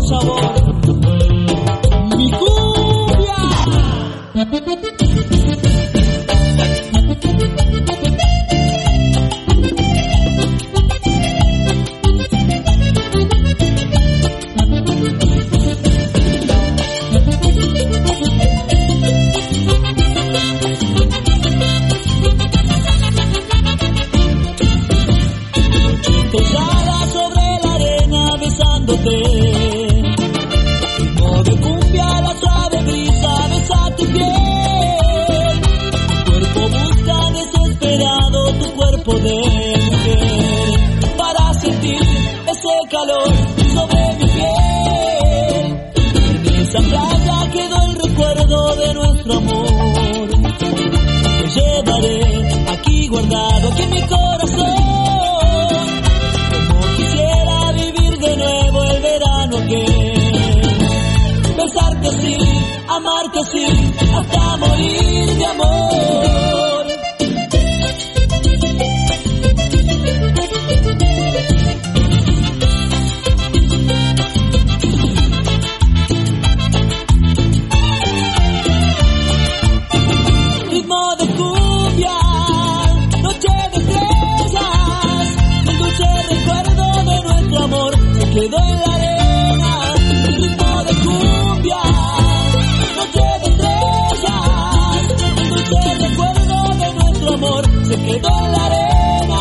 sabor. Mi cumbia. Posada sobre la arena besándote, ritmo de cumbia, la suave brisa besa tu piel. Tu cuerpo busca desesperado tu cuerpo de mujer, para sentir ese calor sobre mi piel. En esa playa quedó el recuerdo de nuestro amor. Te llevaré aquí guardado, aquí en mi corazón. Besarte así, amarte así, hasta morir de amor. Ritmo de cumbia, noche de estrellas, el dulce recuerdo de nuestro amor se quedó en la arena. Se quedó en la arena.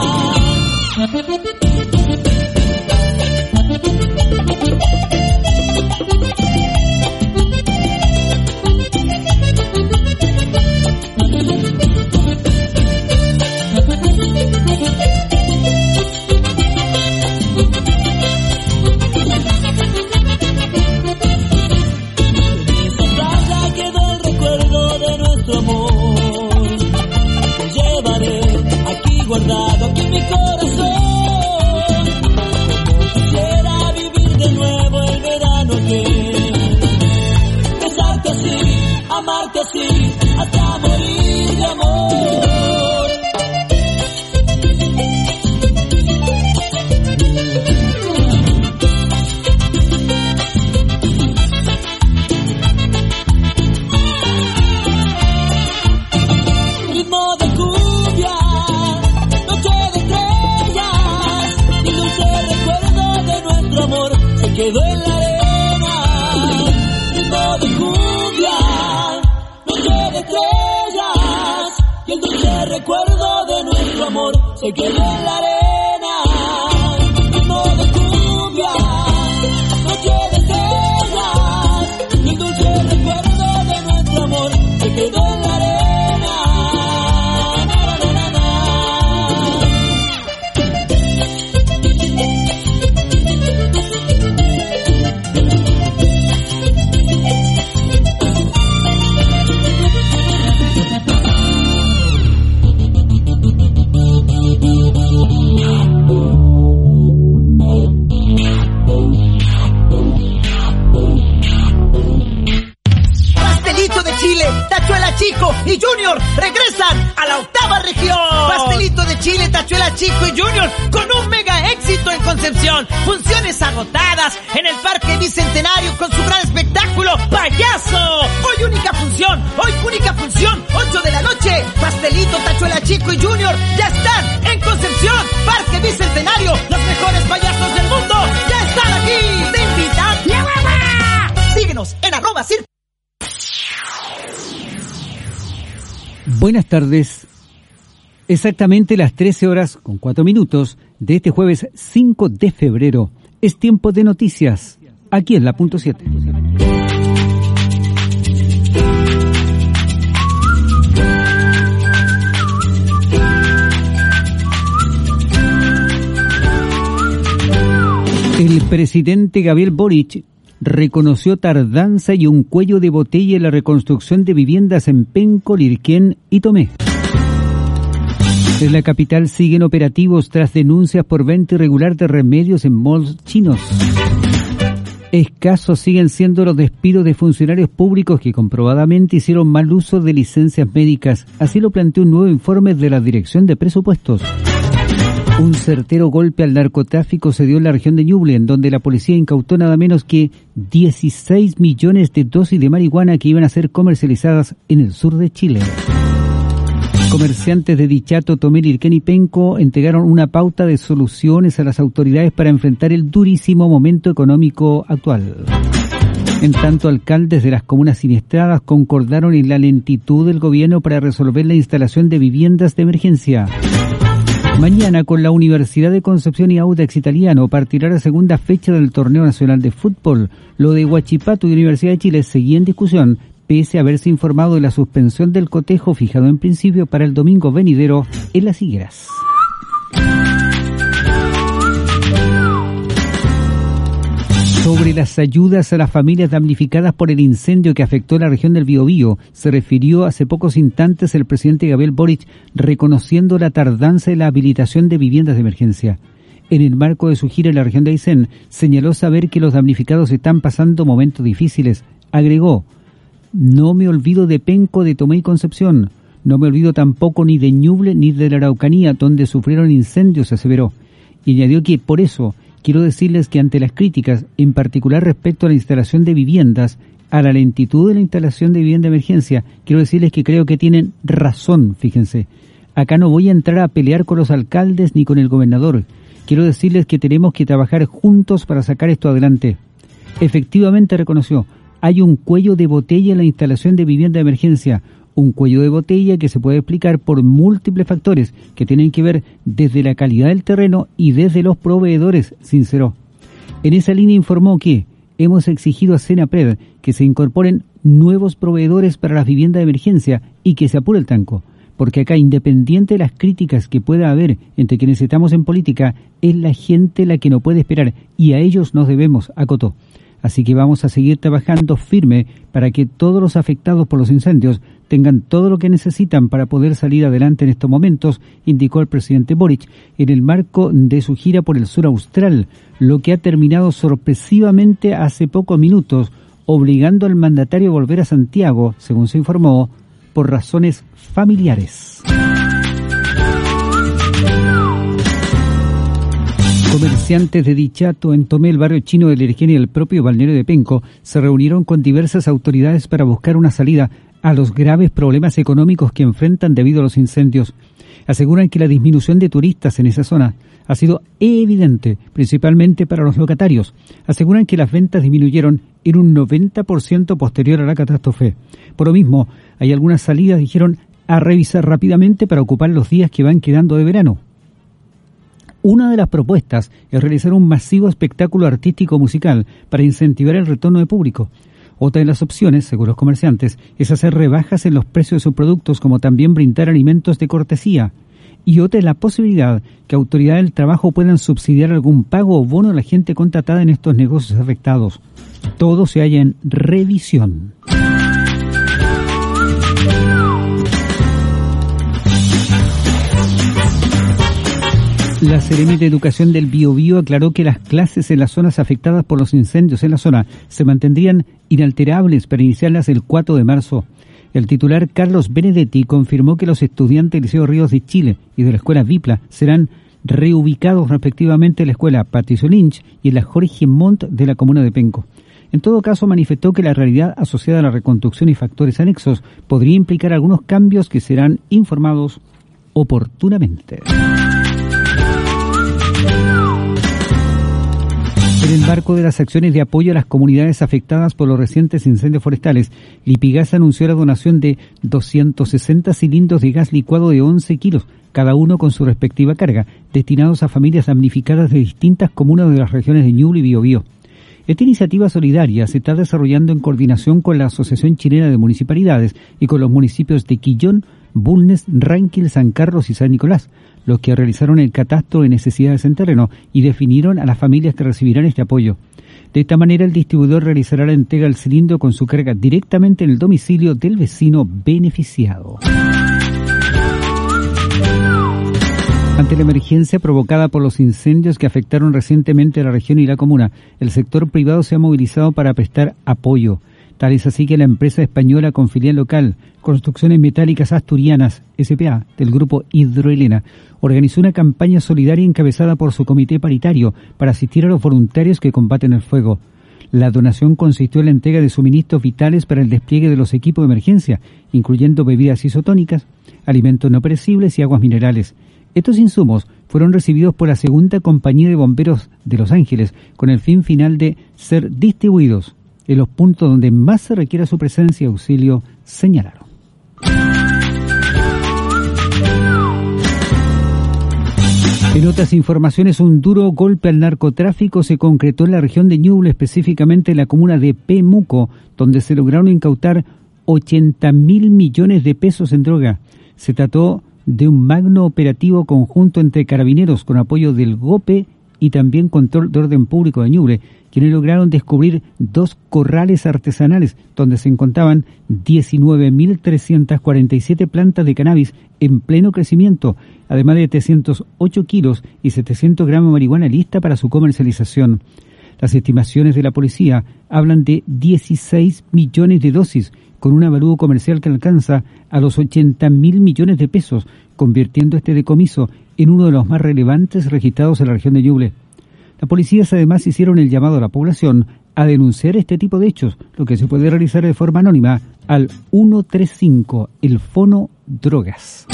Guardado aquí en mi corazón, como quisiera vivir de nuevo el verano aquel. Besarte así, amarte así, hasta morir de amor. Ritmo de cumbia, amor se quedó en la arena. Ritmo de cumbia, noche de estrellas, y el dulce recuerdo de nuestro amor se quedó en la arena. Ritmo de cumbia, noche de estrellas, y el dulce recuerdo de nuestro amor se quedó en la arena. Chico y Junior regresan a la octava región. Pastelito de Chile, Tachuela Chico y Junior con un mega éxito en Concepción. Funciones agotadas en el Parque Bicentenario con su gran espectáculo Payaso. Hoy única función, 8 de la noche. Pastelito, Tachuela Chico y Junior ya están en Concepción, Parque Bicentenario. Los mejores payasos del mundo ya están aquí. Te invitan. ¡La guapa! Síguenos en @circo. Buenas tardes. Exactamente las 13:04 de este jueves 5 de febrero. Es tiempo de noticias, aquí en la punto 7. El presidente Gabriel Boric reconoció tardanza y un cuello de botella en la reconstrucción de viviendas en Penco, Lirquén y Tomé. En la capital siguen operativos tras denuncias por venta irregular de remedios en malls chinos. Escasos siguen siendo los despidos de funcionarios públicos que comprobadamente hicieron mal uso de licencias médicas. Así lo planteó un nuevo informe de la Dirección de Presupuestos. Un certero golpe al narcotráfico se dio en la región de Ñuble, en donde la policía incautó nada menos que 16 millones de dosis de marihuana que iban a ser comercializadas en el sur de Chile. Comerciantes de Dichato, Tomé, Lirquén y Penco entregaron una pauta de soluciones a las autoridades para enfrentar el durísimo momento económico actual. En tanto, alcaldes de las comunas siniestradas concordaron en la lentitud del gobierno para resolver la instalación de viviendas de emergencia. Mañana, con la Universidad de Concepción y Audax Italiano, partirá la segunda fecha del Torneo Nacional de Fútbol. Lo de Huachipato y Universidad de Chile seguía en discusión, pese a haberse informado de la suspensión del cotejo fijado en principio para el domingo venidero en Las Higueras. Sobre las ayudas a las familias damnificadas por el incendio que afectó la región del Biobío, se refirió hace pocos instantes el presidente Gabriel Boric, reconociendo la tardanza de la habilitación de viviendas de emergencia. En el marco de su gira en la región de Aysén, señaló saber que los damnificados están pasando momentos difíciles. Agregó: no me olvido de Penco, de Tomé y Concepción. No me olvido tampoco ni de Ñuble ni de la Araucanía, donde sufrieron incendios, aseveró. Y añadió que, por eso, quiero decirles que ante las críticas, en particular respecto a la instalación de viviendas, a la lentitud de la instalación de vivienda de emergencia, quiero decirles que creo que tienen razón, fíjense. Acá no voy a entrar a pelear con los alcaldes ni con el gobernador. Quiero decirles que tenemos que trabajar juntos para sacar esto adelante. Efectivamente, reconoció, hay un cuello de botella en la instalación de vivienda de emergencia. Un cuello de botella que se puede explicar por múltiples factores que tienen que ver desde la calidad del terreno y desde los proveedores, sinceró. En esa línea informó que hemos exigido a Senapred que se incorporen nuevos proveedores para las viviendas de emergencia y que se apure el tranco, porque acá, independiente de las críticas que pueda haber entre quienes estamos en política, es la gente la que no puede esperar y a ellos nos debemos, acotó. Así que vamos a seguir trabajando firme para que todos los afectados por los incendios tengan todo lo que necesitan para poder salir adelante en estos momentos, indicó el presidente Boric en el marco de su gira por el sur austral, lo que ha terminado sorpresivamente hace pocos minutos, obligando al mandatario a volver a Santiago, según se informó, por razones familiares. Comerciantes de Dichato, en Tomé, el barrio chino de Lirquén y el propio balneario de Penco se reunieron con diversas autoridades para buscar una salida a los graves problemas económicos que enfrentan debido a los incendios. Aseguran que la disminución de turistas en esa zona ha sido evidente, principalmente para los locatarios. Aseguran que las ventas disminuyeron en un 90% posterior a la catástrofe. Por lo mismo, hay algunas salidas, dijeron, a revisar rápidamente para ocupar los días que van quedando de verano. Una de las propuestas es realizar un masivo espectáculo artístico musical para incentivar el retorno de público. Otra de las opciones, según los comerciantes, es hacer rebajas en los precios de sus productos, como también brindar alimentos de cortesía. Y otra es la posibilidad que autoridades del trabajo puedan subsidiar algún pago o bono a la gente contratada en estos negocios afectados. Todo se halla en revisión. La Seremi de Educación del Biobío aclaró que las clases en las zonas afectadas por los incendios en la zona se mantendrían inalterables para iniciarlas el 4 de marzo. El titular Carlos Benedetti confirmó que los estudiantes del Liceo Ríos de Chile y de la Escuela Vipla serán reubicados respectivamente en la Escuela Patricio Lynch y en la Jorge Montt de la comuna de Penco. En todo caso, manifestó que la realidad asociada a la reconstrucción y factores anexos podría implicar algunos cambios que serán informados oportunamente. En el marco de las acciones de apoyo a las comunidades afectadas por los recientes incendios forestales, Lipigas anunció la donación de 260 cilindros de gas licuado de 11 kilos, cada uno con su respectiva carga, destinados a familias damnificadas de distintas comunas de las regiones de Ñuble y Biobío. Esta iniciativa solidaria se está desarrollando en coordinación con la Asociación Chilena de Municipalidades y con los municipios de Quillón, Bulnes, Ranquil, San Carlos y San Nicolás, los que realizaron el catastro de necesidades en terreno y definieron a las familias que recibirán este apoyo. De esta manera, el distribuidor realizará la entrega del cilindro con su carga directamente en el domicilio del vecino beneficiado. Ante la emergencia provocada por los incendios que afectaron recientemente a la región y la comuna, el sector privado se ha movilizado para prestar apoyo. Tal es así que la empresa española con filial local, Construcciones Metálicas Asturianas, S.p.A., del grupo Hidroelena, organizó una campaña solidaria encabezada por su comité paritario para asistir a los voluntarios que combaten el fuego. La donación consistió en la entrega de suministros vitales para el despliegue de los equipos de emergencia, incluyendo bebidas isotónicas, alimentos no perecibles y aguas minerales. Estos insumos fueron recibidos por la segunda compañía de bomberos de Los Ángeles con el fin final de ser distribuidos en los puntos donde más se requiera su presencia y auxilio, señalaron. En otras informaciones, un duro golpe al narcotráfico se concretó en la región de Ñuble, específicamente en la comuna de Pemuco, donde se lograron incautar 80.000 millones de pesos en droga. Se trató de un magno operativo conjunto entre carabineros con apoyo del GOPE y también Control de Orden Público de Ñuble, quienes lograron descubrir 2 corrales artesanales donde se encontraban 19.347 plantas de cannabis en pleno crecimiento, además de 308 kilos y 700 gramos de marihuana lista para su comercialización. Las estimaciones de la policía hablan de 16 millones de dosis, con un avalúo comercial que alcanza a los 80.000 millones de pesos, convirtiendo este decomiso en uno de los más relevantes registrados en la región de Ñuble. Las policías además hicieron el llamado a la población a denunciar este tipo de hechos, lo que se puede realizar de forma anónima al 135, el Fono Drogas.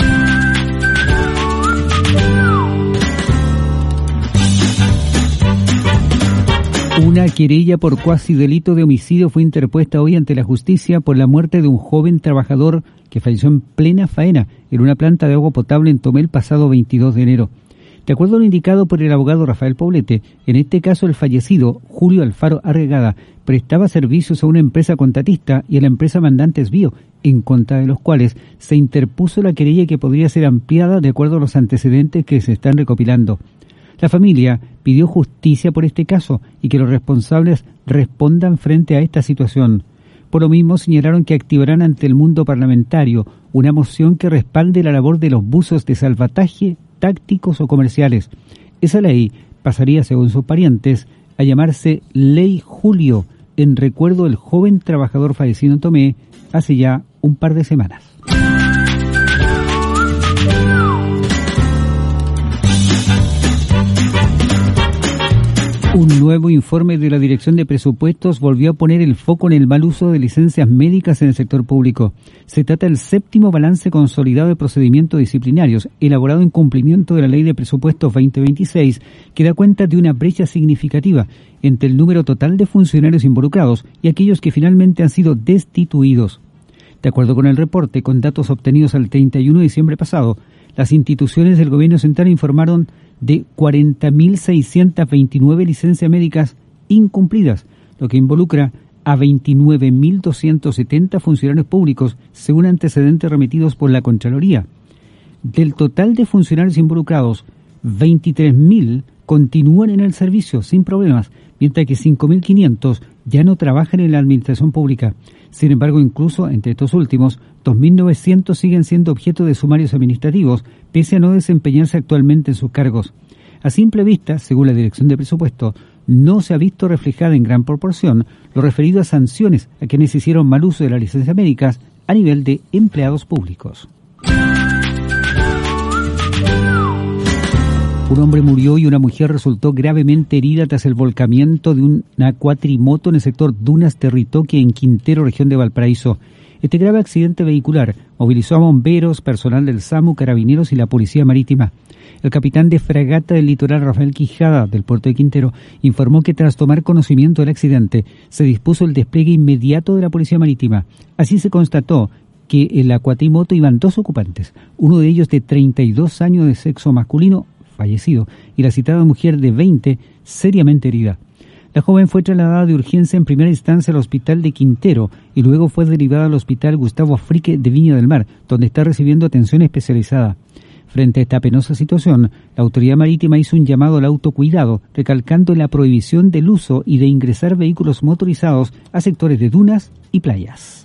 Una querella por cuasi delito de homicidio fue interpuesta hoy ante la justicia por la muerte de un joven trabajador que falleció en plena faena en una planta de agua potable en Tomé el pasado 22 de enero. De acuerdo a lo indicado por el abogado Rafael Poblete, en este caso el fallecido, Julio Alfaro Arregada, prestaba servicios a una empresa contratista y a la empresa Mandantes Bio, en contra de los cuales se interpuso la querella que podría ser ampliada de acuerdo a los antecedentes que se están recopilando. La familia pidió justicia por este caso y que los responsables respondan frente a esta situación. Por lo mismo, señalaron que activarán ante el mundo parlamentario una moción que respalde la labor de los buzos de salvataje tácticos o comerciales. Esa ley pasaría, según sus parientes, a llamarse Ley Julio, en recuerdo del joven trabajador fallecido en Tomé hace ya un par de semanas. Un nuevo informe de la Dirección de Presupuestos volvió a poner el foco en el mal uso de licencias médicas en el sector público. Se trata del 7º balance consolidado de procedimientos disciplinarios, elaborado en cumplimiento de la Ley de Presupuestos 2026, que da cuenta de una brecha significativa entre el número total de funcionarios involucrados y aquellos que finalmente han sido destituidos. De acuerdo con el reporte, con datos obtenidos al 31 de diciembre pasado, las instituciones del gobierno central informaron de 40.629 licencias médicas incumplidas, lo que involucra a 29.270 funcionarios públicos, según antecedentes remitidos por la Contraloría. Del total de funcionarios involucrados, 23.000 continúan en el servicio sin problemas, mientras que 5.500 ya no trabajan en la administración pública. Sin embargo, incluso entre estos últimos, 2.900 siguen siendo objeto de sumarios administrativos, pese a no desempeñarse actualmente en sus cargos. A simple vista, según la Dirección de Presupuesto, no se ha visto reflejada en gran proporción lo referido a sanciones a quienes hicieron mal uso de las licencias médicas a nivel de empleados públicos. Un hombre murió y una mujer resultó gravemente herida tras el volcamiento de una cuatrimoto en el sector Dunas Territoque en Quintero, región de Valparaíso. Este grave accidente vehicular movilizó a bomberos, personal del SAMU, carabineros y la Policía Marítima. El capitán de fragata del litoral, Rafael Quijada, del puerto de Quintero, informó que tras tomar conocimiento del accidente, se dispuso el despliegue inmediato de la Policía Marítima. Así se constató que en la cuatrimoto iban 2 ocupantes, uno de ellos de 32 años de sexo masculino, fallecido, y la citada mujer de 20, seriamente herida. La joven fue trasladada de urgencia en primera instancia al hospital de Quintero y luego fue derivada al hospital Gustavo Afrique de Viña del Mar, donde está recibiendo atención especializada. Frente a esta penosa situación, la autoridad marítima hizo un llamado al autocuidado, recalcando la prohibición del uso y de ingresar vehículos motorizados a sectores de dunas y playas.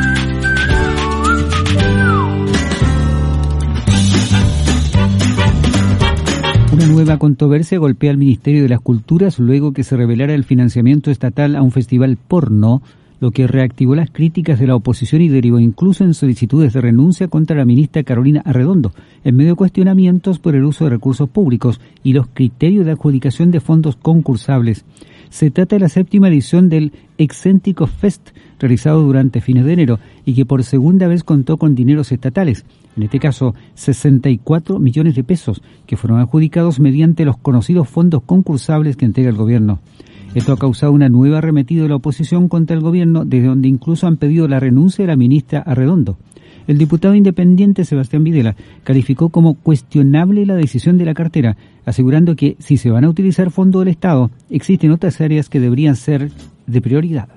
Una nueva controversia golpea al Ministerio de las Culturas luego que se revelara el financiamiento estatal a un festival porno lo que reactivó las críticas de la oposición y derivó incluso en solicitudes de renuncia contra la ministra Carolina Arredondo, en medio de cuestionamientos por el uso de recursos públicos y los criterios de adjudicación de fondos concursables. Se trata de la 7ª edición del Excéntrico Fest, realizado durante fines de enero, y que por segunda vez contó con dineros estatales, en este caso 64 millones de pesos, que fueron adjudicados mediante los conocidos fondos concursables que entrega el gobierno. Esto ha causado una nueva arremetida de la oposición contra el gobierno, desde donde incluso han pedido la renuncia de la ministra Arredondo. El diputado independiente Sebastián Videla calificó como cuestionable la decisión de la cartera, asegurando que si se van a utilizar fondos del Estado, existen otras áreas que deberían ser de prioridad.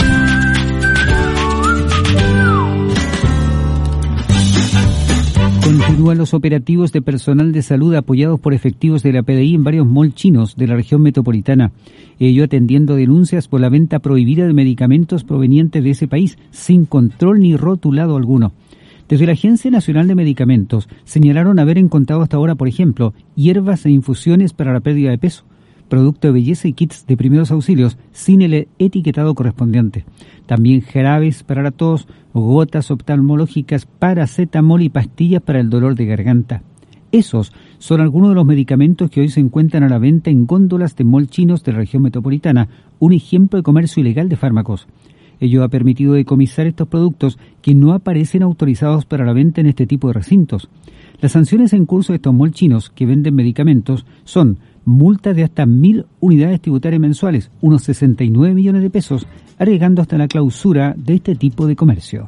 Continúan los operativos de personal de salud apoyados por efectivos de la PDI en varios malls chinos de la región metropolitana, ello atendiendo denuncias por la venta prohibida de medicamentos provenientes de ese país, sin control ni rotulado alguno. Desde la Agencia Nacional de Medicamentos señalaron haber encontrado hasta ahora, por ejemplo, hierbas e infusiones para la pérdida de peso, producto de belleza y kits de primeros auxilios sin el etiquetado correspondiente. También jarabes para la tos, gotas oftalmológicas, paracetamol y pastillas para el dolor de garganta. Esos son algunos de los medicamentos que hoy se encuentran a la venta en góndolas de mall chinos de la región metropolitana, un ejemplo de comercio ilegal de fármacos. Ello ha permitido decomisar estos productos que no aparecen autorizados para la venta en este tipo de recintos. Las sanciones en curso de estos malls chinos que venden medicamentos son multas de hasta 1.000 unidades tributarias mensuales, unos 69 millones de pesos, arriesgando hasta la clausura de este tipo de comercio.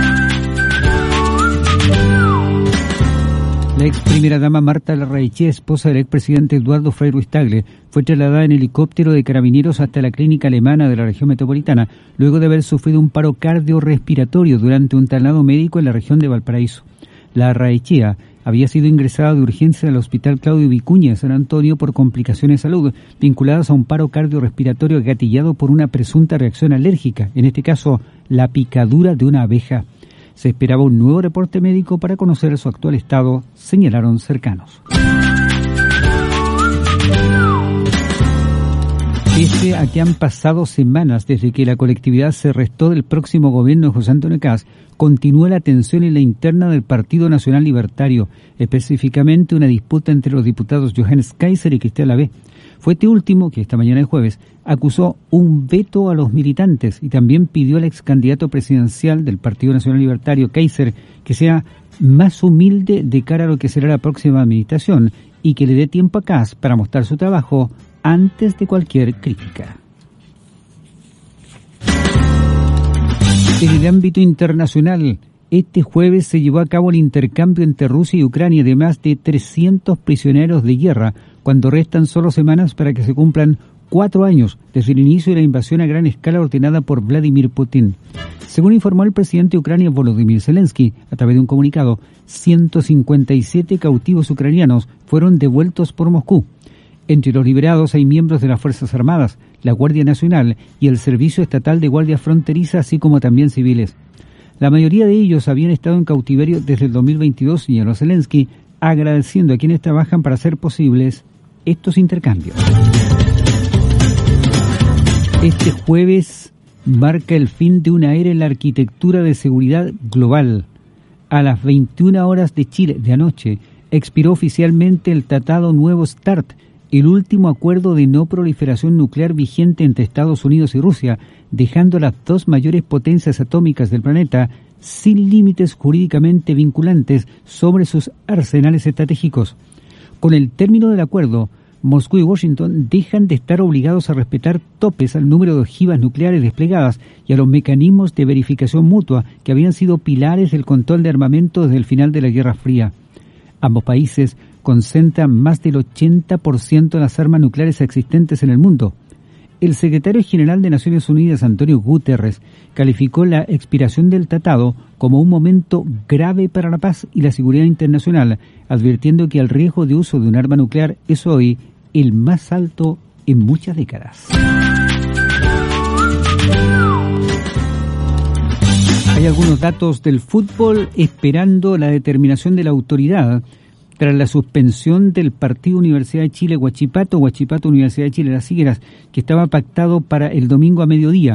La ex primera dama Marta Larraechea, esposa del expresidente Eduardo Frei Ruiz-Tagle, fue trasladada en helicóptero de carabineros hasta la clínica alemana de la región metropolitana, luego de haber sufrido un paro cardiorrespiratorio durante un traslado médico en la región de Valparaíso. Larraechea había sido ingresada de urgencia al Hospital Claudio Vicuña de San Antonio por complicaciones de salud vinculadas a un paro cardiorrespiratorio gatillado por una presunta reacción alérgica, en este caso la picadura de una abeja. Se esperaba un nuevo reporte médico para conocer su actual estado, señalaron cercanos. Pese a que han pasado semanas desde que la colectividad se restó del próximo gobierno de José Antonio Kast, continúa la tensión en la interna del Partido Nacional Libertario, específicamente una disputa entre los diputados Johannes Kaiser y Cristian Lavé. Fue este último que esta mañana de jueves acusó un veto a los militantes y también pidió al ex candidato presidencial del Partido Nacional Libertario, Kaiser, que sea más humilde de cara a lo que será la próxima administración y que le dé tiempo a Kast para mostrar su trabajo antes de cualquier crítica. En el ámbito internacional, este jueves se llevó a cabo el intercambio entre Rusia y Ucrania de más de 300 prisioneros de guerra, cuando restan solo semanas para que se cumplan 4 años desde el inicio de la invasión a gran escala ordenada por Vladimir Putin. Según informó el presidente de Ucrania, Volodymyr Zelensky, a través de un comunicado, 157 cautivos ucranianos fueron devueltos por Moscú. Entre los liberados hay miembros de las Fuerzas Armadas, la Guardia Nacional y el Servicio Estatal de Guardia Fronteriza, así como también civiles. La mayoría de ellos habían estado en cautiverio desde el 2022, señaló Zelensky, agradeciendo a quienes trabajan para hacer posibles estos intercambios. Este jueves marca el fin de una era en la arquitectura de seguridad global. A las 21 horas de Chile de anoche expiró oficialmente el Tratado Nuevo START, el último acuerdo de no proliferación nuclear vigente entre Estados Unidos y Rusia, dejando a las dos mayores potencias atómicas del planeta sin límites jurídicamente vinculantes sobre sus arsenales estratégicos. Con el término del acuerdo, Moscú y Washington dejan de estar obligados a respetar topes al número de ojivas nucleares desplegadas y a los mecanismos de verificación mutua que habían sido pilares del control de armamento desde el final de la Guerra Fría. Ambos países concentran más del 80% de las armas nucleares existentes en el mundo. El secretario general de Naciones Unidas, Antonio Guterres, calificó la expiración del tratado como un momento grave para la paz y la seguridad internacional, advirtiendo que el riesgo de uso de un arma nuclear es hoy el más alto en muchas décadas. Hay algunos datos del fútbol esperando la determinación de la autoridad tras la suspensión del partido Universidad de Chile Huachipato Universidad de Chile Las Higueras, que estaba pactado para el domingo a mediodía.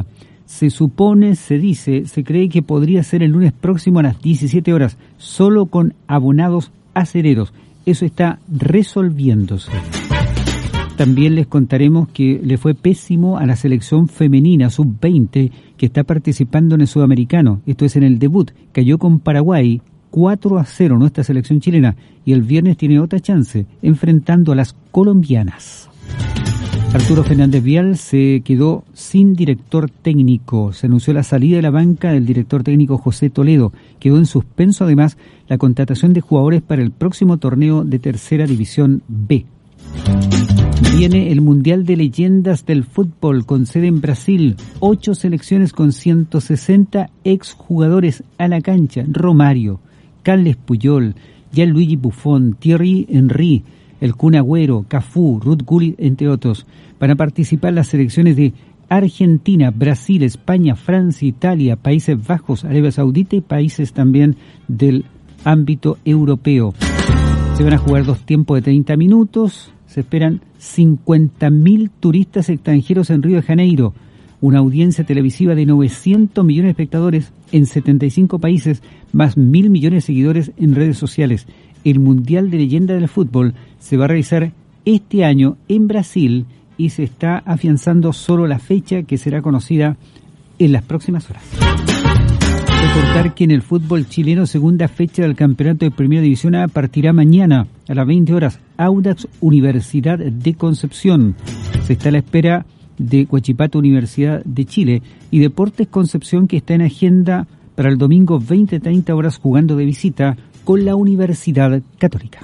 Se supone, se dice, se cree que podría ser el lunes próximo a las 17 horas, solo con abonados acereros. Eso está resolviéndose. También les contaremos que le fue pésimo a la selección femenina sub-20 que está participando en el Sudamericano. Esto es en el debut. Cayó con Paraguay 4-0 nuestra selección chilena y el viernes tiene otra chance enfrentando a las colombianas. Arturo Fernández Vial se quedó sin director técnico. Se anunció la salida de la banca del director técnico José Toledo. Quedó en suspenso además la contratación de jugadores para el próximo torneo de Tercera División B. Viene el Mundial de Leyendas del Fútbol con sede en Brasil. 8 selecciones con 160 exjugadores a la cancha. Romario, Carles Puyol, Gianluigi Buffon, Thierry Henry, el Kun Agüero, Cafú, Ruud Gullit, entre otros. Van a participar las selecciones de Argentina, Brasil, España, Francia, Italia, Países Bajos, Arabia Saudita y países también del ámbito europeo. Se van a jugar 2 tiempos de 30 minutos. Se esperan 50.000 turistas extranjeros en Río de Janeiro. Una audiencia televisiva de 900 millones de espectadores en 75 países, más 1.000 millones de seguidores en redes sociales. El Mundial de Leyenda del Fútbol se va a realizar este año en Brasil y se está afianzando solo la fecha que será conocida en las próximas horas. Recordar que en el fútbol chileno, segunda fecha del campeonato de Primera División A partirá mañana a las 20 horas. Audax Universidad de Concepción. Se está a la espera de Huachipato Universidad de Chile y Deportes Concepción, que está en agenda para el domingo 20-30 horas jugando de visita con la Universidad Católica.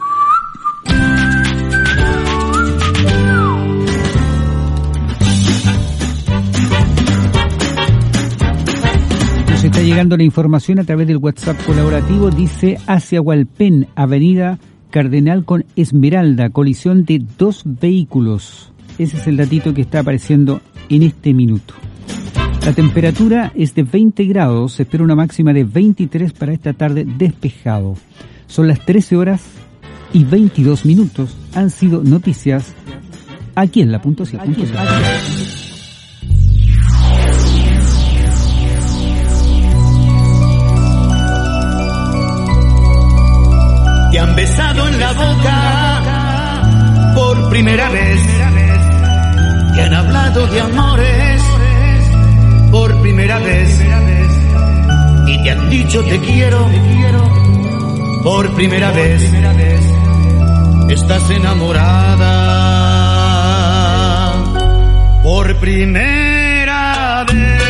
Nos está llegando la información a través del WhatsApp colaborativo. Dice: hacia Hualpén, avenida Cardenal con Esmeralda, colisión de 2 vehículos. Ese es el datito que está apareciendo en este minuto. La temperatura es de 20 grados, se espera una máxima de 23 para esta tarde, despejado. Son las 13 horas y 22 minutos. Han sido noticias aquí en la Punto 7. Te han besado en la boca por primera vez. Te han hablado de amores por primera vez. Y te han dicho te quiero por primera vez. Estás enamorada por primera vez.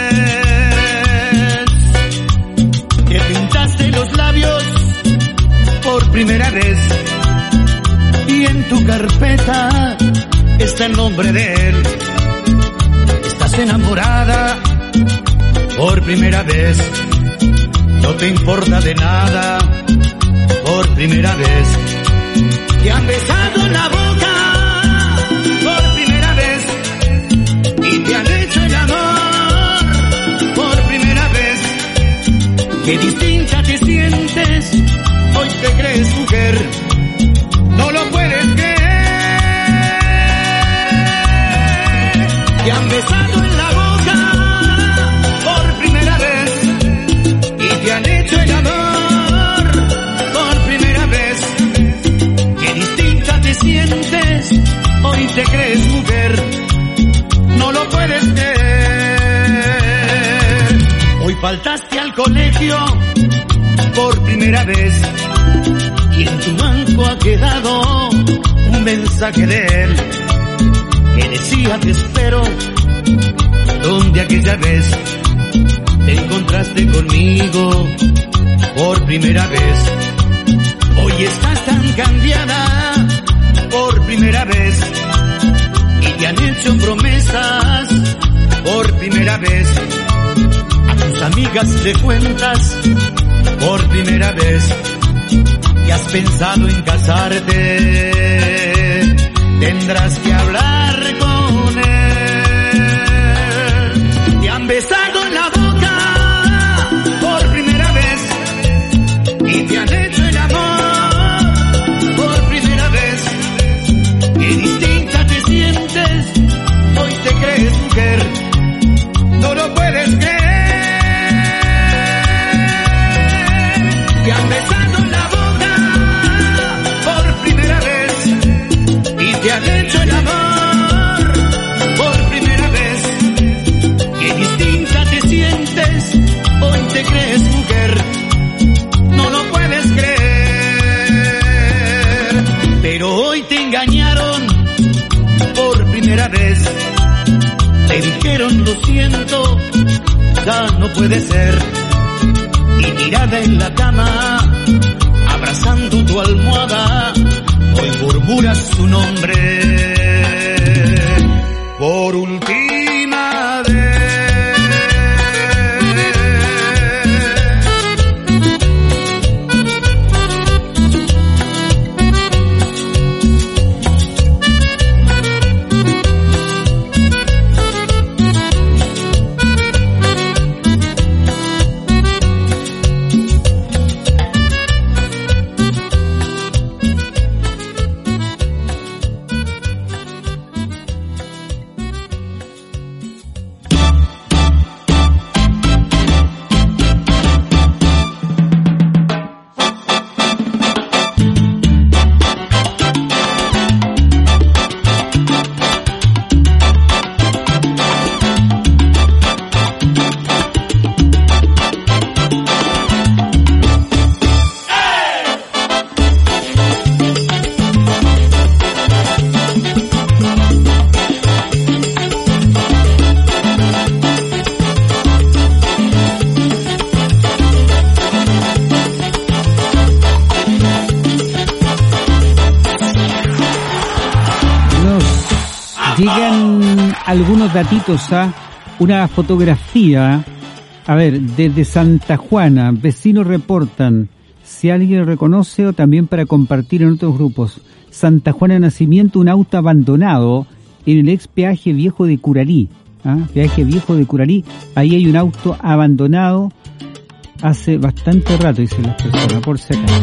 Te pintaste los labios por primera vez y en tu carpeta está el nombre de él. Estás enamorada por primera vez, no te importa de nada por primera vez. Te han besado en la boca por primera vez y te han hecho el amor por primera vez. Qué distinta te sientes, hoy te crees mujer, no lo puedes creer. Te han besado en la boca por primera vez y te han hecho el amor por primera vez. Qué distinta te sientes, hoy te crees mujer, no lo puedes creer. Hoy faltaste al colegio por primera vez y en tu banco ha quedado un mensaje de él que decía te espero, donde aquella vez te encontraste conmigo por primera vez. Hoy estás tan cambiada por primera vez y te han hecho promesas por primera vez. A tus amigas le cuentas por primera vez y has pensado en casarte. Tendrás que hablar con él. Te han besado en la boca por primera vez y te han hecho el amor por primera vez. Qué distinta te sientes, hoy te crees mujer, no lo puedes Le dijeron lo siento, ya no puede ser. Y tirada en la cama, abrazando tu almohada, hoy murmuras su nombre por última vez. Llegan algunos datitos a una fotografía. A ver, desde Santa Juana, vecinos reportan, si alguien lo reconoce o también para compartir en otros grupos. Santa Juana de Nacimiento, un auto abandonado en el ex peaje viejo de Curarí. Peaje viejo de Curarí, ahí hay un auto abandonado hace bastante rato, dicen las personas, por si acaso.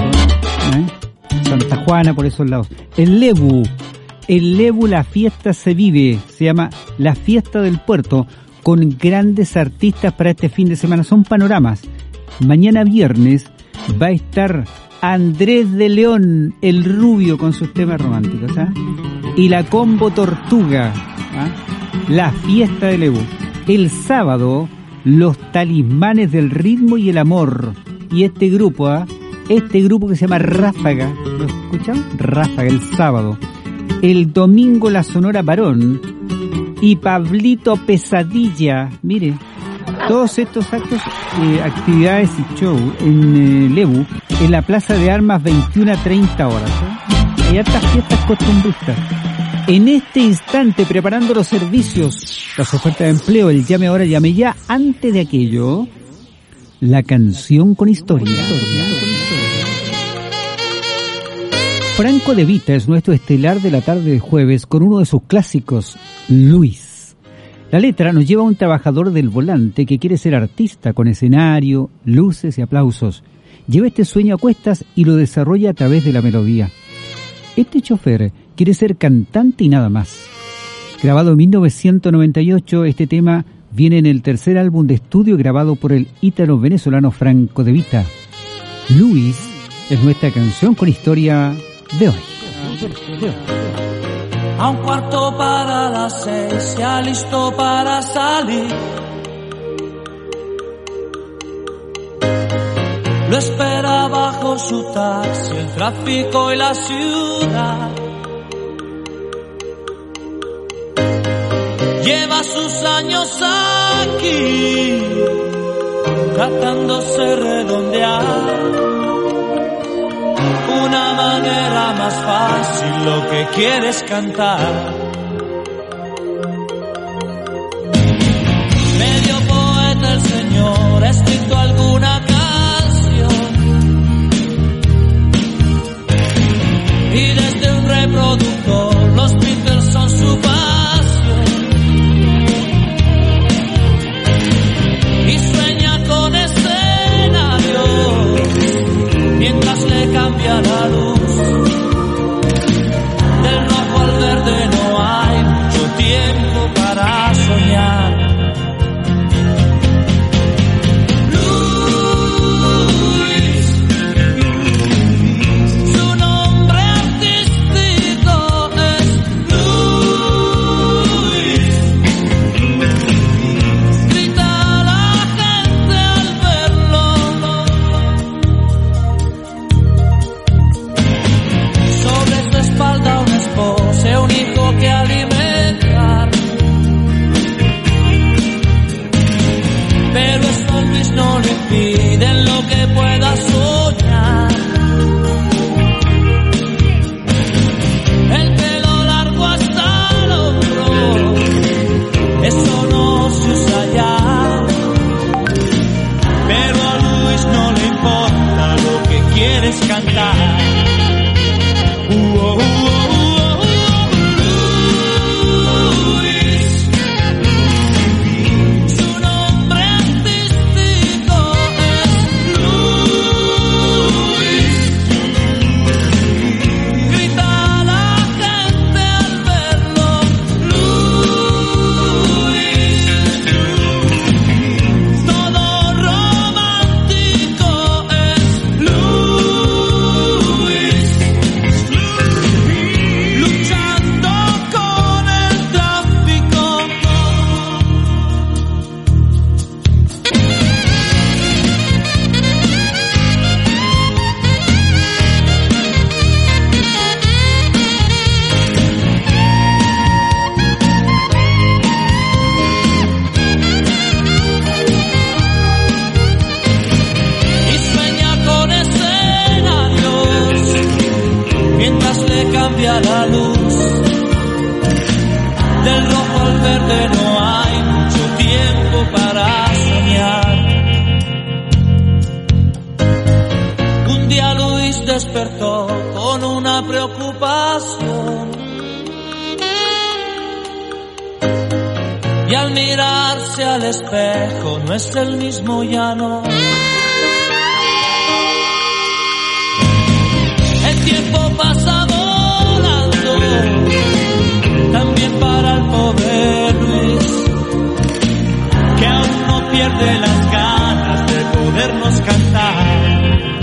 Santa Juana, por esos lados. El Lebu, la fiesta se vive, se llama la fiesta del puerto, con grandes artistas para este fin de semana. Son panoramas. Mañana viernes va a estar Andrés de León, el rubio, con sus temas románticos, y la Combo Tortuga, la fiesta del Lebu. El sábado, los Talismanes del Ritmo y el Amor, y este grupo que se llama Ráfaga, ¿lo escuchan? Ráfaga, el sábado. El domingo, la Sonora Varón y Pablito Pesadilla. Mire, todos estos actos, actividades y show en Lebu, en la Plaza de Armas, 21 a 30 horas. Hay hartas fiestas costumbristas. En este instante, preparando los servicios, las ofertas de empleo, el llame ahora, llame ya. Antes de aquello, la canción con historia. Franco De Vita es nuestro estelar de la tarde de jueves con uno de sus clásicos, Luis. La letra nos lleva a un trabajador del volante que quiere ser artista con escenario, luces y aplausos. Lleva este sueño a cuestas y lo desarrolla a través de la melodía. Este chofer quiere ser cantante y nada más. Grabado en 1998, este tema viene en el tercer álbum de estudio grabado por el ítalo-venezolano Franco De Vita. Luis es nuestra canción con historia de hoy. A 5:45 se alistó para salir. Lo espera bajo su taxi, el tráfico y la ciudad. Lleva sus años aquí, tratándose redondear. Una manera más fácil, lo que quieres cantar. Medio poeta el señor, ha escrito alguna canción. Y desde un reproductor, los Beatles son su pasión. Y sueña con escenarios mientras le cambia la luz del rojo al verde, no pasión. Y al mirarse al espejo no es el mismo ya no. El tiempo pasa volando, también para el pobre Luis, que aún no pierde las ganas de podernos cantar.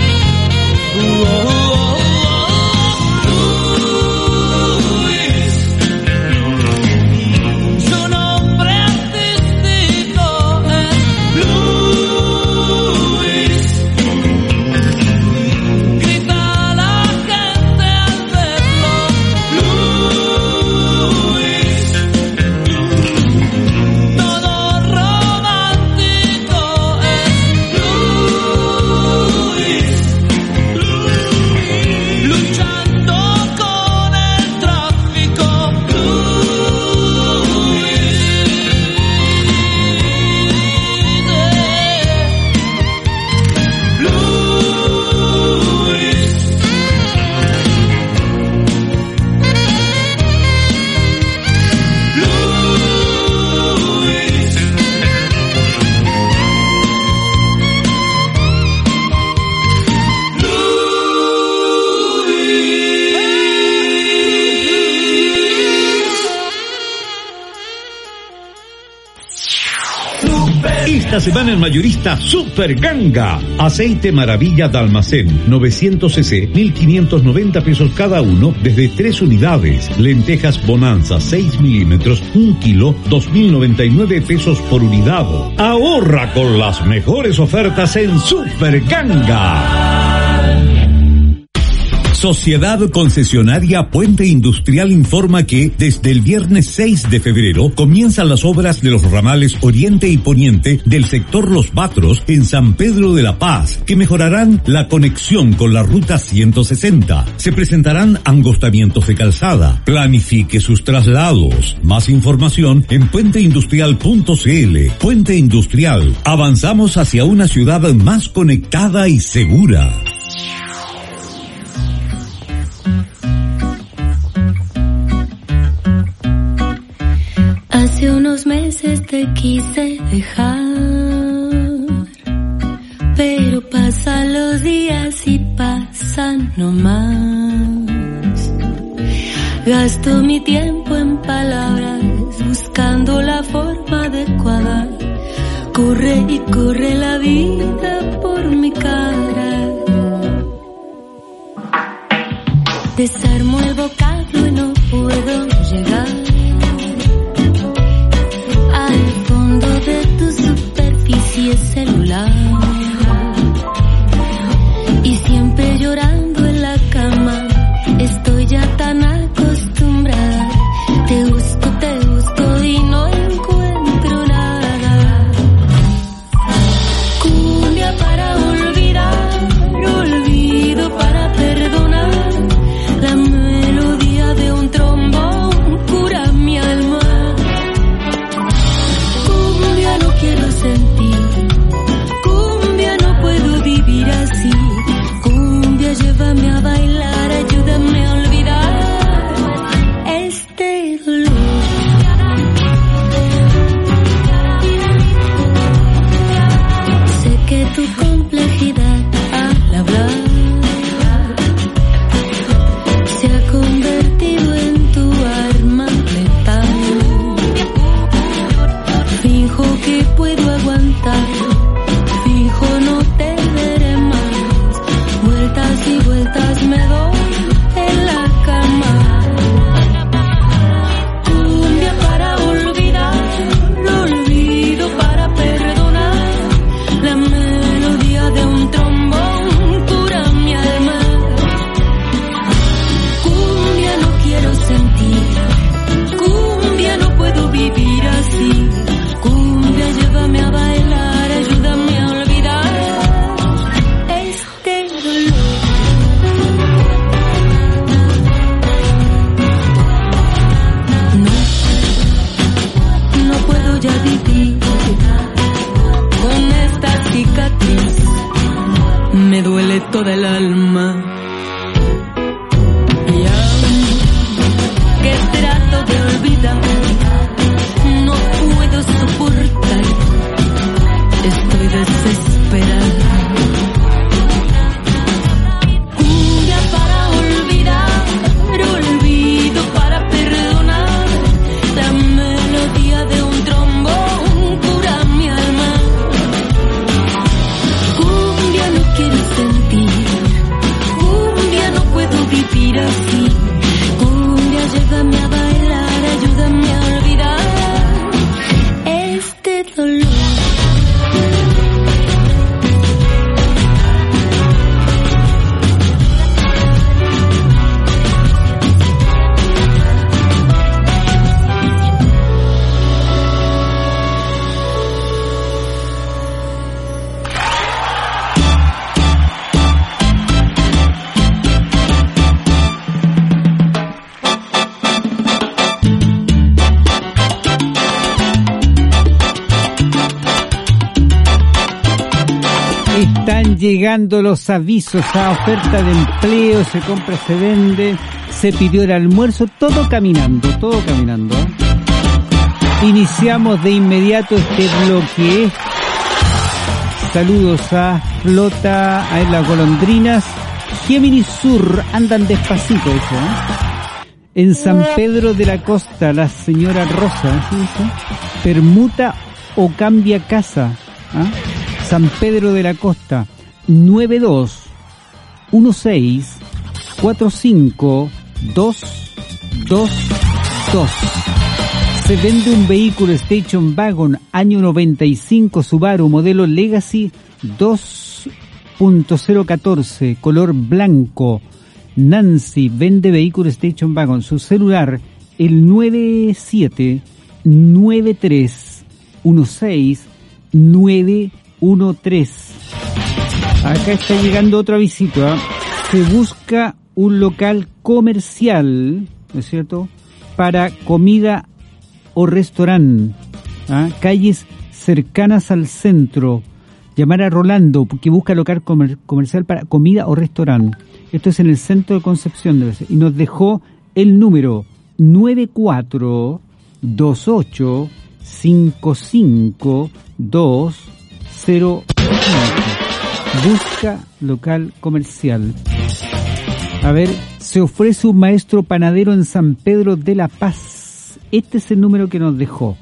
Esta semana en mayorista Super Ganga. Aceite Maravilla de Almacén, 900 cc, 1.590 pesos cada uno, desde 3 unidades. Lentejas Bonanza, 6 milímetros, 1 kilo, 2.099 pesos por unidad. Ahorra con las mejores ofertas en Super Ganga. Sociedad Concesionaria Puente Industrial informa que desde el viernes 6 de febrero comienzan las obras de los ramales Oriente y Poniente del sector Los Batros en San Pedro de la Paz, que mejorarán la conexión con la ruta 160. Se presentarán angostamientos de calzada. Planifique sus traslados. Más información en puenteindustrial.cl. Puente Industrial. Avanzamos hacia una ciudad más conectada y segura. Hace unos meses te quise dejar, pero pasan los días y pasan nomás. Gasto mi tiempo en palabras, buscando la forma adecuada. Corre y corre la vida por mi cara. Desarmo el vocablo y no puedo llegar al fondo de tu superficie celular. Y siempre llorando en la cama, estoy ya tan acostumbrada. Te busco y no encuentro nada. Cumbia para olvidar, olvido para perdonar. La melodía de un trombón cura mi alma. Cumbia no quiero sentir, cumbia no puedo vivir así. Cumbia llévame a bailar, ayúdame a olvidar este dolor. Sé que tu complejidad al hablar se ha convertido en tu arma letal. Finjo que puedo aguantar, fijo no te veré más. Vueltas y vueltas me doy en la cama. Cumbia para olvidar, olvido para perdonar. La melodía de un trombón cura mi alma. Cumbia no quiero sentir, cumbia no puedo vivir así. Cumbia llévame a bailar, ayúdame a olvidar este dolor. No puedo ya vivir con esta cicatriz. Me duele toda el alma. Ya de dolor. Están llegando los avisos a oferta de empleo, se compra, se vende, se pidió el almuerzo, todo caminando. Iniciamos de inmediato este bloque. Saludos a Flota, a las golondrinas. Géminis Sur, andan despacito eso, En San Pedro de la Costa, la señora Rosa, ¿sí dice? Permuta o cambia casa, San Pedro de la Costa, 92-16-45-222. Se vende un vehículo Station Wagon año 95 Subaru modelo Legacy 2.014 color blanco. Nancy vende vehículo Station Wagon. Su celular el 9793169113. Acá está llegando otra visita. Se busca un local comercial, ¿no es cierto?, para comida o restaurante, calles cercanas al centro. Llamar a Rolando, que busca local comercial para comida o restaurante. Esto es en el centro de Concepción, debe ser. Y nos dejó el número 94285520. Busca local comercial. A ver, se ofrece un maestro panadero en San Pedro de la Paz. Este es el número que nos dejó.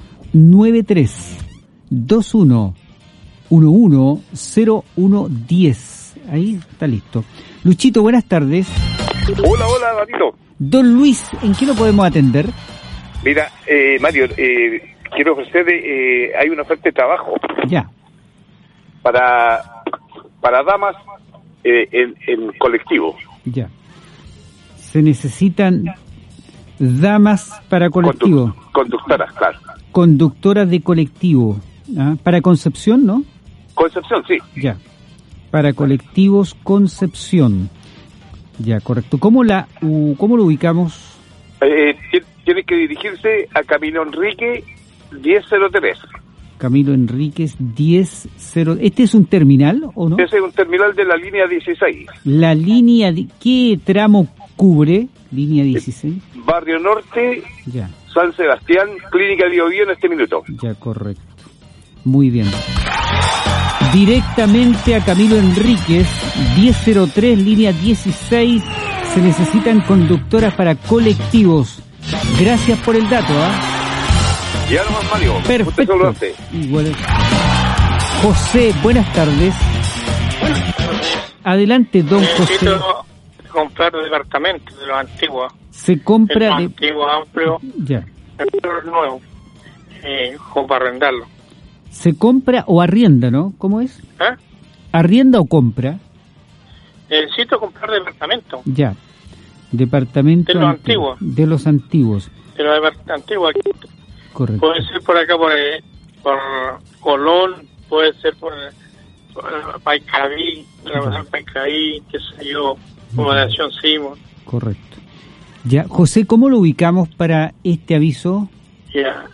9321110110. Ahí está listo. Luchito, buenas tardes. Hola, Danilo. Don Luis, ¿en qué lo podemos atender? Mira, Mario, quiero ofrecerle, hay una oferta de trabajo. Ya. Para damas en colectivo. Ya. Se necesitan damas para colectivo. Conductoras, claro. Conductoras de colectivo. Para Concepción, ¿no? Concepción, sí. Ya. Para colectivos Concepción. Ya, correcto. ¿Cómo lo ubicamos? Tiene que dirigirse a Camilo Enrique 1003. Camilo Enríquez 10-0. ¿Este es un terminal o no? Ese es un terminal de la línea 16. La línea, ¿qué tramo cubre? Línea 16. Barrio Norte, ya. San Sebastián, Clínica Biobío en este minuto. Ya, correcto. Muy bien. Directamente a Camilo Enríquez 1003, línea 16. Se necesitan conductoras para colectivos. Gracias por el dato, Ya nomás, Mario. Perfecto. Igual. José, buenas tardes. Adelante, don José. Necesito comprar departamentos de los antiguos. Se compra de... antiguo, amplio. Ya. Los nuevos. Como para arrendarlo. Se compra o arrienda, ¿no? ¿Cómo es? ¿Arrienda o compra? Necesito comprar departamentos. Ya. Departamento de los antiguos. De los antiguos. De los antiguos. Correcto. Puede ser por acá, por Colón, puede ser por Paicaví, trabajar Paicaví, qué sé yo, Moderación Simón. Correcto. Ya, José, ¿cómo lo ubicamos para este aviso? Ya.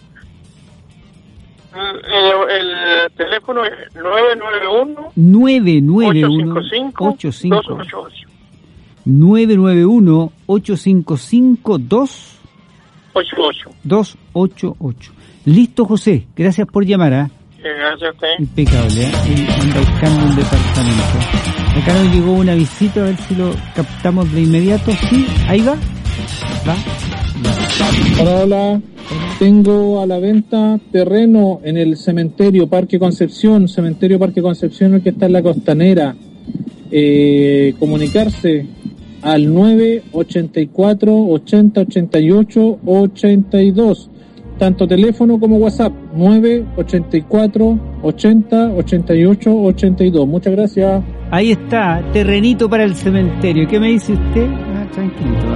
El teléfono es 991-855-288. 991-855-288. Listo, José. Gracias por llamar. Gracias a usted. Impecable. Anda buscando un departamento. Acá nos llegó una visita, a ver si lo captamos de inmediato. Sí, ahí va. Hola. Tengo a la venta terreno en el cementerio Parque Concepción, el que está en la Costanera. Comunicarse al 984 80 88 82. tanto teléfono como WhatsApp, 984 80 88 82. Muchas gracias. Ahí está, terrenito para el cementerio. ¿Qué me dice usted? Tranquilito,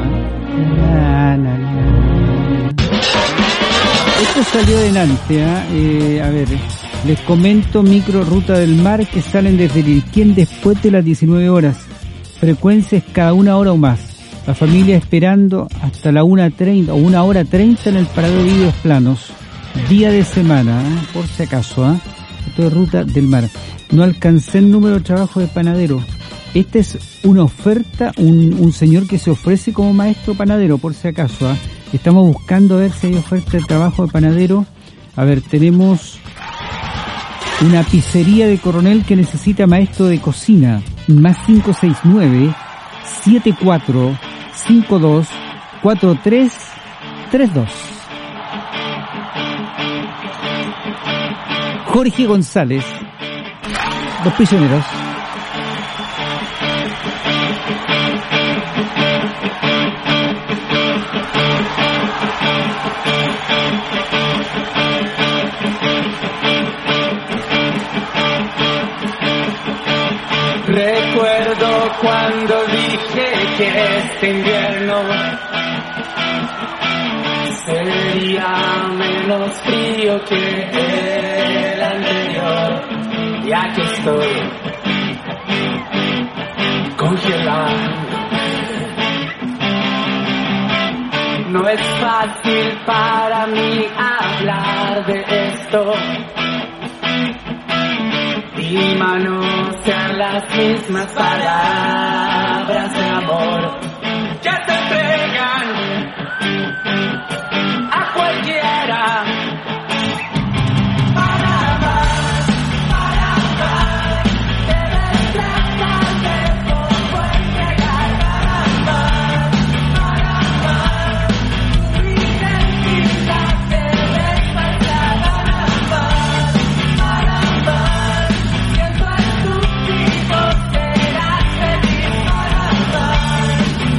Esto salió adelante, a ver, les comento: micro ruta del mar que salen desde Lirquén después de las 19 horas. Frecuencias cada 1 hora o más. La familia esperando hasta la 1:30 o 1:30 en el paradero de Vídeos Planos. Día de semana, por si acaso, Esto es ruta del mar. No alcancé el número de trabajo de panadero. Esta es una oferta, un señor que se ofrece como maestro panadero, por si acaso. Estamos buscando a ver si hay oferta de trabajo de panadero. A ver, tenemos una pizzería de Coronel que necesita maestro de cocina. Más 569 74 52 43 32. Jorge González, Los Prisioneros. Recuerdo cuando dije que este invierno sería menos frío que el anterior, y aquí estoy congelado. No es fácil para mí hablar de esto, y manosear las mismas palabras de amor que te entregan a cualquiera. Para amar, debes tratar de poco entregar. Para amar, tu identidad debes pasar. Para amar, siento estúpido, serás feliz. Para amar.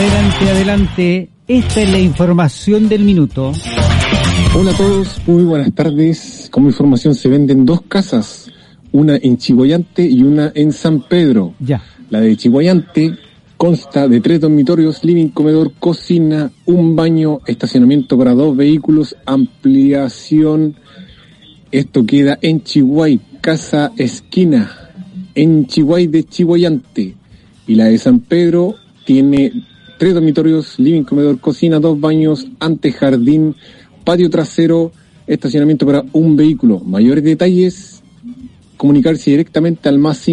Adelante. Esta es la información del minuto. Hola a todos, muy buenas tardes. Como información se venden 2 casas, una en Chiguayante y una en San Pedro. Ya. La de Chiguayante consta de 3 dormitorios, living, comedor, cocina, un baño, estacionamiento para 2 vehículos, ampliación. Esto queda en Chiguay, casa esquina, en Chiguay de Chiguayante. Y la de San Pedro tiene 3 dormitorios, living, comedor, cocina, 2 baños, antejardín, patio trasero, estacionamiento para un vehículo. Mayores detalles, comunicarse directamente al más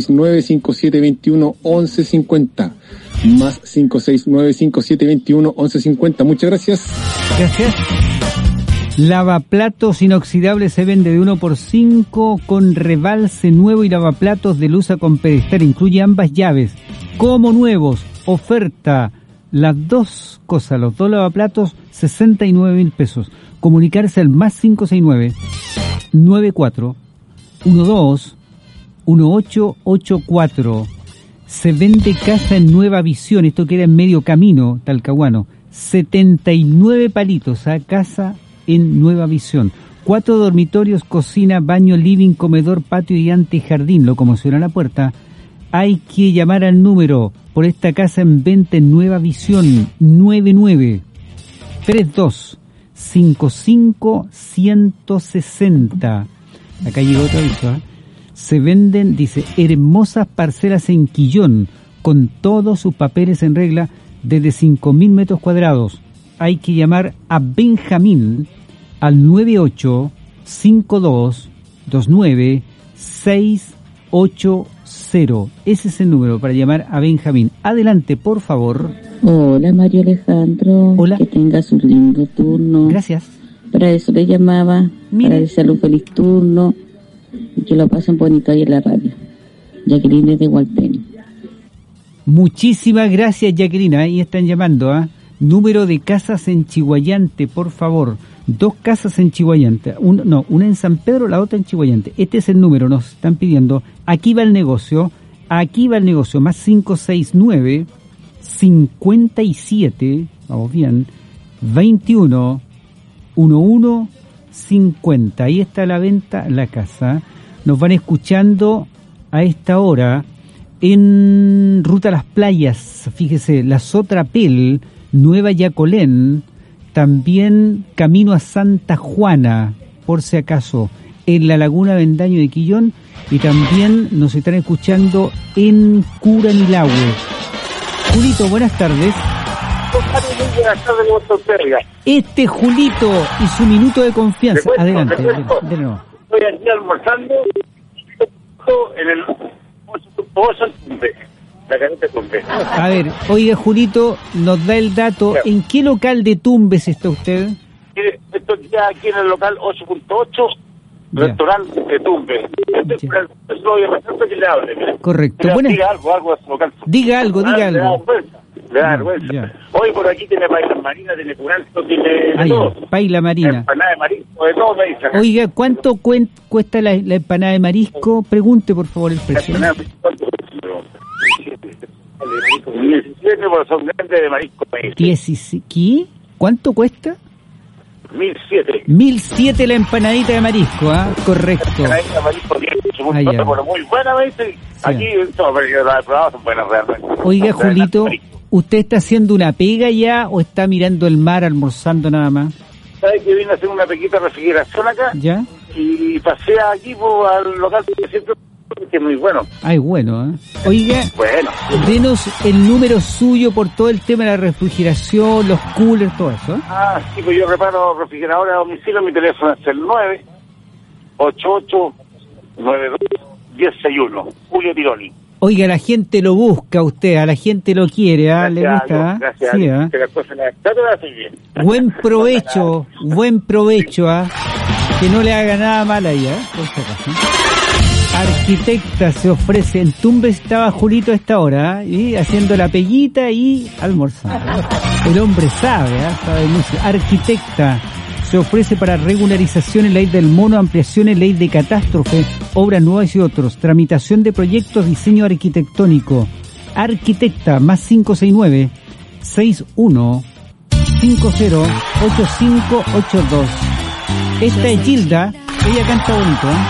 569-5721-1150. Más 569-5721-1150. Muchas gracias. Gracias. Lavaplatos inoxidables se vende de 1x5 con rebalse nuevo y lavaplatos de Lusa con pedestal. Incluye ambas llaves. Como nuevos. Oferta. Las 2 cosas, los 2 lavaplatos, 69.000 pesos. Comunicarse al más 569-94-12-1884. Se vende casa en Nueva Visión. Esto queda en Medio Camino, Talcahuano. 79 palitos a casa en Nueva Visión. 4 dormitorios, cocina, baño, living, comedor, patio y antejardín. Locomoción a la puerta. Hay que llamar al número por esta casa en venta en Nueva Visión. 99-32-55-160. Acá llegó otro aviso, ¿eh? Se venden, dice, hermosas parcelas en Quillón, con todos sus papeles en regla, desde 5.000 metros cuadrados. Hay que llamar a Benjamín al 98-52-29-680. Ese es el número para llamar a Benjamín. Adelante, por favor. Hola, Mario Alejandro. Hola. Que tengas un lindo turno. Gracias. Para eso le llamaba, para desearle un feliz turno y que lo pasen bonito ahí en la radio. Jacqueline desde Hualpén. Muchísimas gracias, Jacqueline. Ahí están llamando, ¿ah? Número de casas en Chiguayante, por favor. 2 casas en Chiguayante. Una en San Pedro, la otra en Chiguayante. Este es el número, nos están pidiendo. Aquí va el negocio. Más 569 57, vamos bien, 21 11 50. Ahí está la venta, la casa. Nos van escuchando a esta hora en Ruta a las Playas. Fíjese, La Sotrapel, Nueva Yacolén, también camino a Santa Juana, por si acaso, en la Laguna Vendaño de Quillón, y también nos están escuchando en Curanilahue. Julito, buenas tardes. Buenas tardes, doctor Perga. Este Julito y su minuto de confianza. Te cuento, Adelante. te cuento. De nuevo. Estoy aquí almorzando en el Oso Tumbe, la caneta Tumbe. A ver, oiga, Julito, nos da el dato. Claro. ¿En qué local de Tumbes está usted? Esto ya aquí en el local 8.8, restaurante de Tumbe. Este es el restaurante que le hable. Mire. Correcto. Mira, Buenas- diga algo de su local. Diga algo. Le da vergüenza. Ya. Hoy por aquí tiene paila marina, tiene curanto, tiene de Ay, todo. paila marina. Empanada de marisco, de todo me dicen. Oiga, ¿cuánto cuesta la empanada de marisco? Pregunte, por favor, el precio. Empanada de marisco, 17, porque son grandes de marisco. 16. ¿Qué? ¿Cuánto cuesta? 1.007. 1.007 la empanadita de marisco, ¿ah? Correcto. Empanadita de marisco, Ah, ya. bueno, muy buena, me dicen. Aquí, no, pero yo la he probado, son buenas realmente. Oiga, Julito, ¿usted está haciendo una pega ya o está mirando el mar, almorzando nada más? ¿Sabes que vine a hacer una pequeña refrigeración acá? ¿Ya? Y pasé aquí al local que siempre, que es muy bueno. Ay, bueno, ¿eh? Oiga, Bueno. denos el número suyo por todo el tema de la refrigeración, los coolers, todo eso, ¿eh? Ah, sí, pues yo reparo refrigeradores a domicilio, mi teléfono es el 988921061, Julio Tironi. Oiga, la gente lo busca a usted, a la gente lo quiere, ¿ah? ¿Le Gracias, gusta? ¿Ah? gracias, Sí, ¿ah? que las cosas las trato de hacer bien. Buen provecho, ¿ah? Que no le haga nada mal ahí, ¿eh? Por si acaso. Arquitecta se ofrece, en Tumbes estaba Julito a esta hora, ¿eh? Y haciendo la peguita y almorzando. El hombre sabe, ¿eh? Sabe mucho. Arquitecta se ofrece para regularización en ley del mono, ampliación en ley de catástrofe, obras nuevas y otros, tramitación de proyectos, diseño arquitectónico. Arquitecta, más 61508582. Esta es Gilda, ella canta bonito, ¿eh?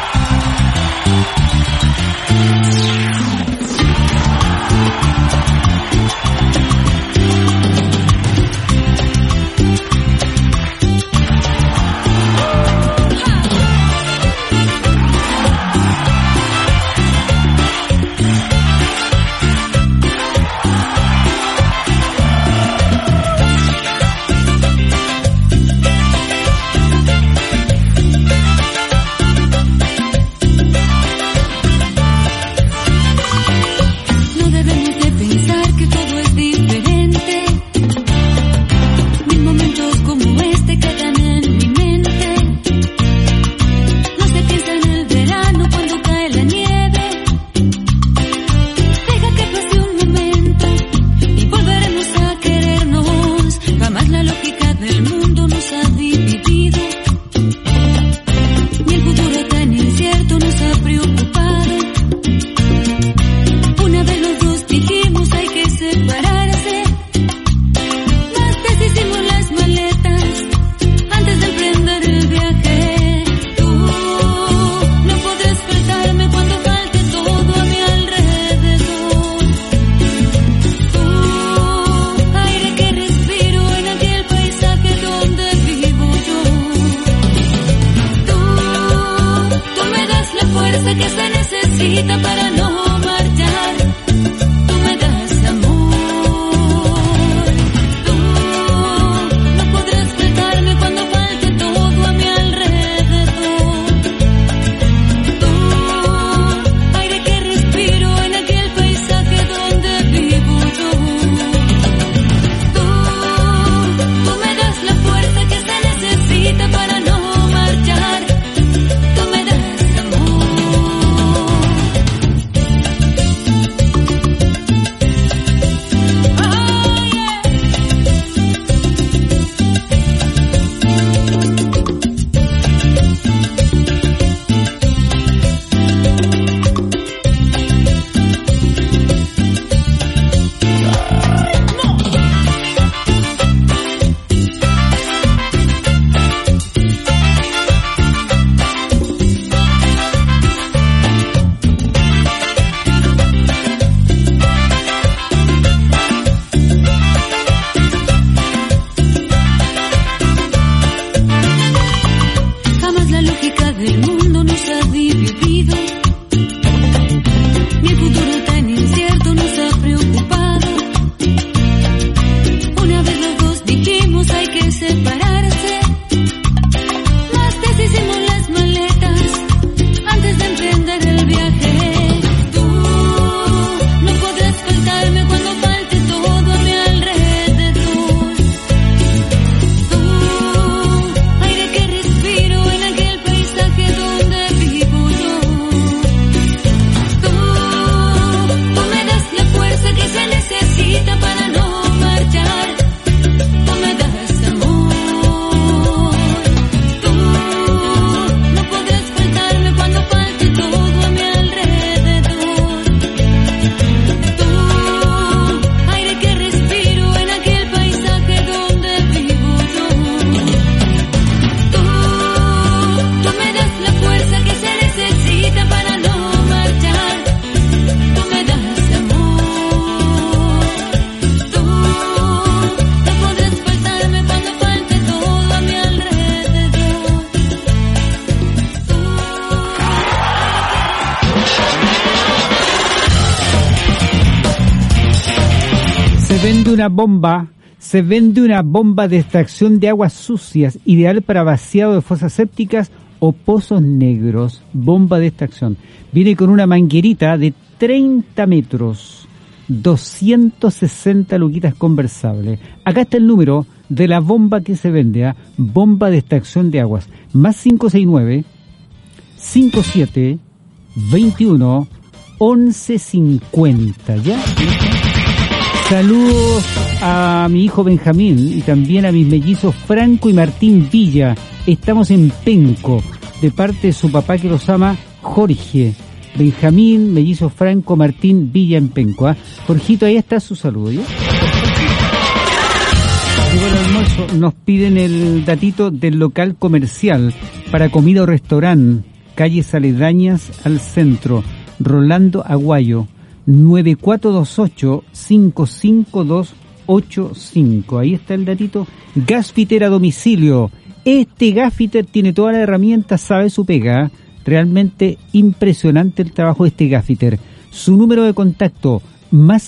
Se vende una bomba de extracción de aguas sucias, ideal para vaciado de fosas sépticas o pozos negros. Bomba de extracción. Viene con una manguerita de 30 metros, 260 luquitas conversables. Acá está el número de la bomba que se vende, ¿eh? Bomba de extracción de aguas. Más 569 57 21 1150, ¿ya? Saludos a mi hijo Benjamín y también a mis mellizos Franco y Martín Villa. Estamos en Penco, de parte de su papá que los ama, Jorge. Benjamín, mellizo Franco, Martín Villa en Penco, ¿eh? Jorgito, ahí está su saludo, ¿ya? Llegó el almuerzo, nos piden el datito del local comercial para comida o restaurante, calles aledañas al centro, Rolando Aguayo, 9428-55285. Ahí está el datito. Gasfiter a domicilio. Este Gasfiter tiene todas las herramientas, sabe su pega. Realmente impresionante el trabajo de este Gasfiter. Su número de contacto, más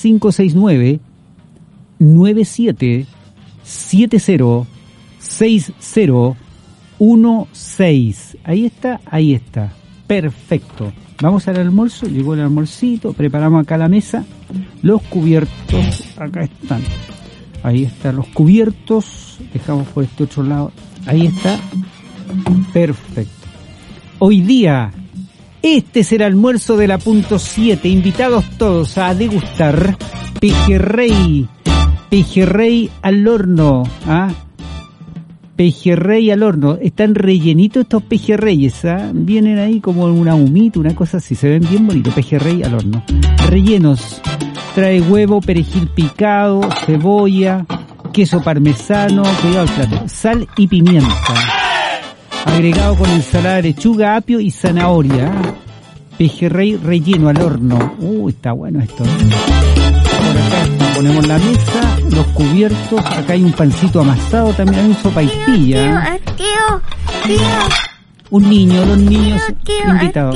569-9760-6016. Ahí está. Perfecto. Vamos al almuerzo, llegó el almuercito, preparamos acá la mesa, los cubiertos, acá están. Ahí están los cubiertos, dejamos por este otro lado, ahí está, perfecto. Hoy día, este será el almuerzo de la punto 7, invitados todos a degustar pejerrey al horno, pejerrey al horno. Están rellenitos estos pejerreyes, vienen ahí como una humita, una cosa así, se ven bien bonitos. Pejerrey al horno, rellenos, trae huevo, perejil picado, cebolla, queso parmesano, cuidado el plato, sal y pimienta, agregado con ensalada de lechuga, apio y zanahoria. Pejerrey relleno al horno. Está bueno esto. Por acá ponemos la mesa, los cubiertos, acá hay un pancito amasado, también hay un sopaipilla. Tío. Un niño, los niños invitados.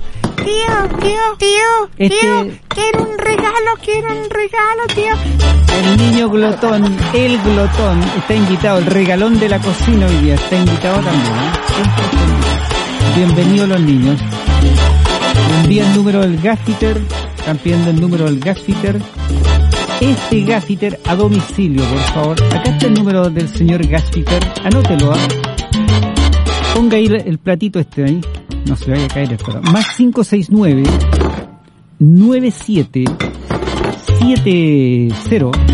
Tío, quiero un regalo, tío. El niño glotón, está invitado, el regalón de la cocina hoy día, está invitado también. Bienvenidos los niños. Envía el número del Gasfiter, están pidiendo el número del Gasfiter. Este Gasfiter a domicilio, por favor. Acá está el número del señor Gasfiter, anótelo. Ponga ahí el platito ahí, no se vaya a caer esto. Más 569 9770